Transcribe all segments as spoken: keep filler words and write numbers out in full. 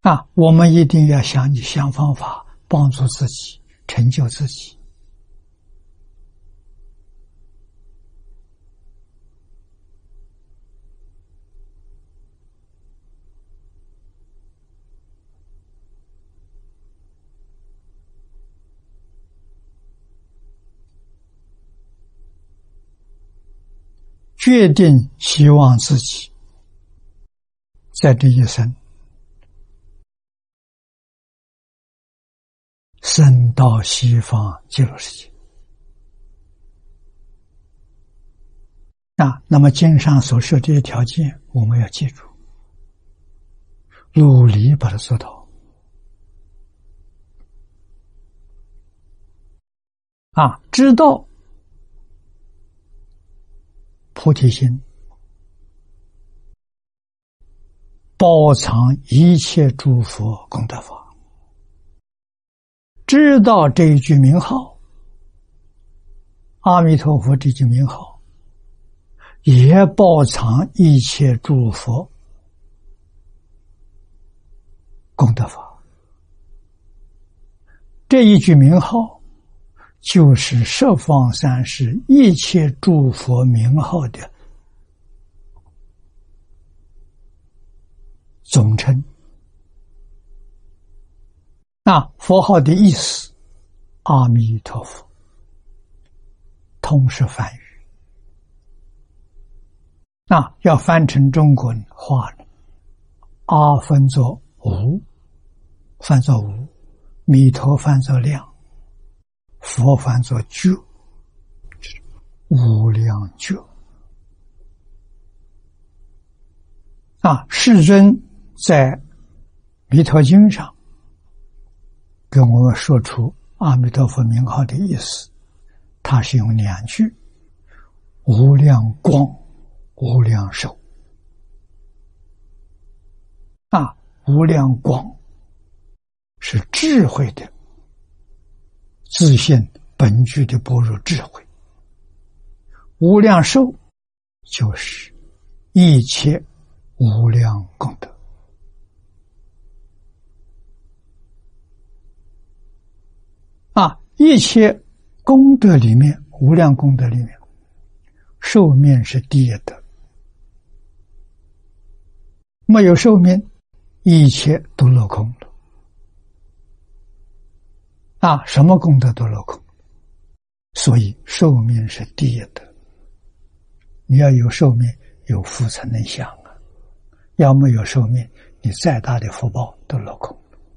啊，我们一定要想你想方法帮助自己，成就自己。决定希望自己在这一生升到西方极乐世界。啊，那么经上所说这些条件，我们要记住，努力把它做到。啊，知道菩提心，包藏一切诸佛功德法。知道这一句名号，阿弥陀佛这句名号，也包藏一切诸佛功德法。这一句名号就是十方三世一切诸佛名号的总称。那佛号的意思，阿弥陀佛，通是梵语。那要翻成中国话呢，阿分作无，翻作无，弥陀翻作量，佛翻作觉，无量觉。啊，世尊在弥陀经上跟我们说出阿弥陀佛名号的意思，他是用两句：无量光，无量寿。啊，无量光是智慧的自信本具的般若智慧，无量寿就是一切无量功德。啊，一切功德里面，无量功德里面，寿命是第一德。没有寿命，一切都落空了。啊，什么功德都落空。所以寿命是第一德。你要有寿命，有福才能享啊。要没有寿命，你再大的福报都落空。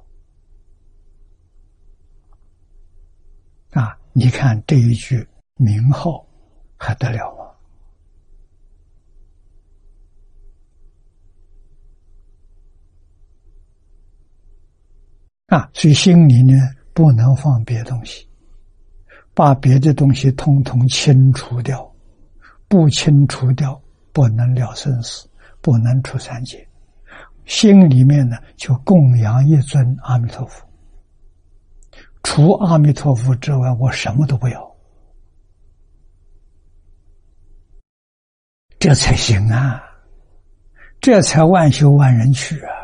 啊，你看这一句名号还得了吗？啊，所以心里呢不能放别的东西，把别的东西统统清除掉，不清除掉不能了生死，不能出三界。心里面呢就供养一尊阿弥陀佛，除阿弥陀佛之外，我什么都不要，这才行啊，这才万修万人去啊。